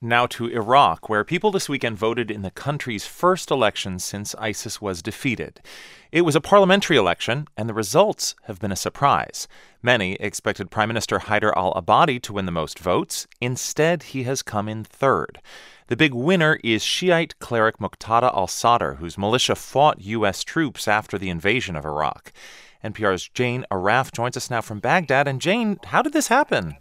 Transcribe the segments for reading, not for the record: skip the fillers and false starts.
Now to Iraq, where people this weekend voted in the country's first election since ISIS was defeated. It was a parliamentary election, and the results have been a surprise. Many expected Prime Minister Haider al-Abadi to win the most votes. Instead, he has come in third. The big winner is Shiite cleric Muqtada al-Sadr, whose militia fought U.S. troops after the invasion of Iraq. NPR's Jane Arraf joins us now from Baghdad. And Jane, how did this happen?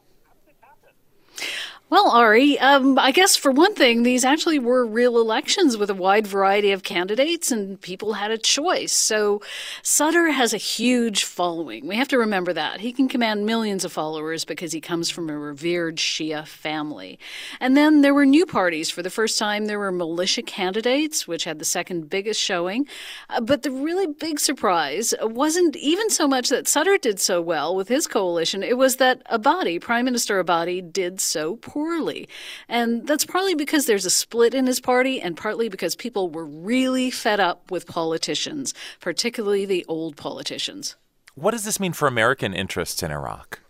Well, Ari, I guess for one thing, these actually were real elections with a wide variety of candidates and people had a choice. So Sadr has a huge following. We have to remember that. He can command millions of followers because he comes from a revered Shia family. And then there were new parties. For the first time, there were militia candidates, which had the second biggest showing. But the really big surprise wasn't even so much that Sadr did so well with his coalition. It was that Abadi, Prime Minister Abadi, did so poorly. And that's partly because there's a split in his party and partly because people were really fed up with politicians, particularly the old politicians. What does this mean for American interests in Iraq?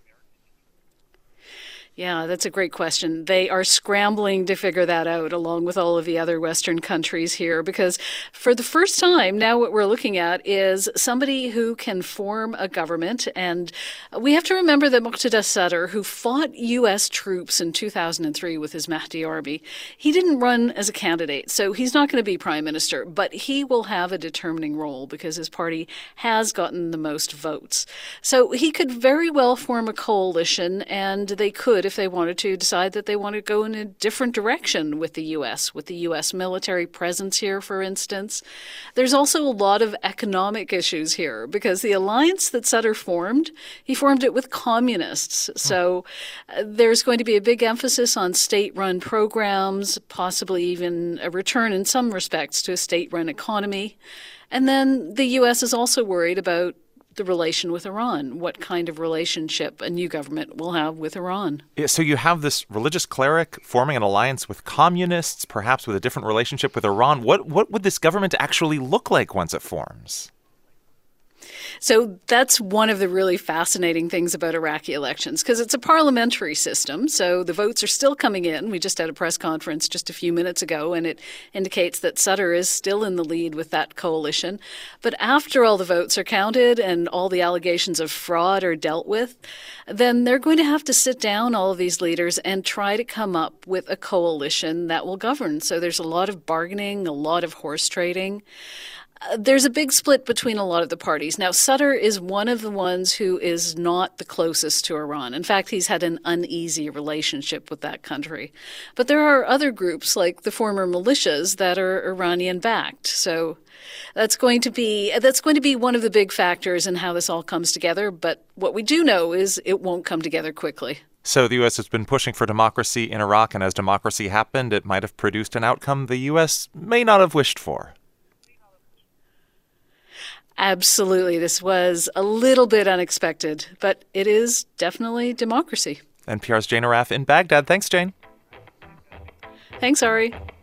Yeah, that's a great question. They are scrambling to figure that out along with all of the other Western countries here because for the first time, now what we're looking at is somebody who can form a government. And we have to remember that Muqtada Sadr, who fought U.S. troops in 2003 with his Mahdi army, he didn't run as a candidate. So he's not going to be prime minister, but he will have a determining role because his party has gotten the most votes. So he could very well form a coalition and they could, if they wanted to, decide that they want to go in a different direction with the U.S. military presence here, for instance. There's also a lot of economic issues here because the alliance that Sadr formed, he formed it with communists. So there's going to be a big emphasis on state-run programs, possibly even a return in some respects to a state-run economy. And then the U.S. is also worried about the relation with Iran, what kind of relationship a new government will have with Iran. Yeah, so you have this religious cleric forming an alliance with communists, perhaps with a different relationship with Iran. What would this government actually look like once it forms? So that's one of the really fascinating things about Iraqi elections, because it's a parliamentary system. So the votes are still coming in. We just had a press conference just a few minutes ago, and it indicates that Sadr is still in the lead with that coalition. But after all the votes are counted and all the allegations of fraud are dealt with, then they're going to have to sit down, all of these leaders, and try to come up with a coalition that will govern. So there's a lot of bargaining, a lot of horse trading. There's a big split between a lot of the parties. Now, Sadr is one of the ones who is not the closest to Iran. In fact, he's had an uneasy relationship with that country. But there are other groups, like the former militias, that are Iranian-backed. So that's going to be one of the big factors in how this all comes together. But what we do know is it won't come together quickly. So the U.S. has been pushing for democracy in Iraq, and as democracy happened, it might have produced an outcome the U.S. may not have wished for. Absolutely. This was a little bit unexpected, but it is definitely democracy. NPR's Jane Arraf in Baghdad. Thanks, Jane. Thanks, Ari.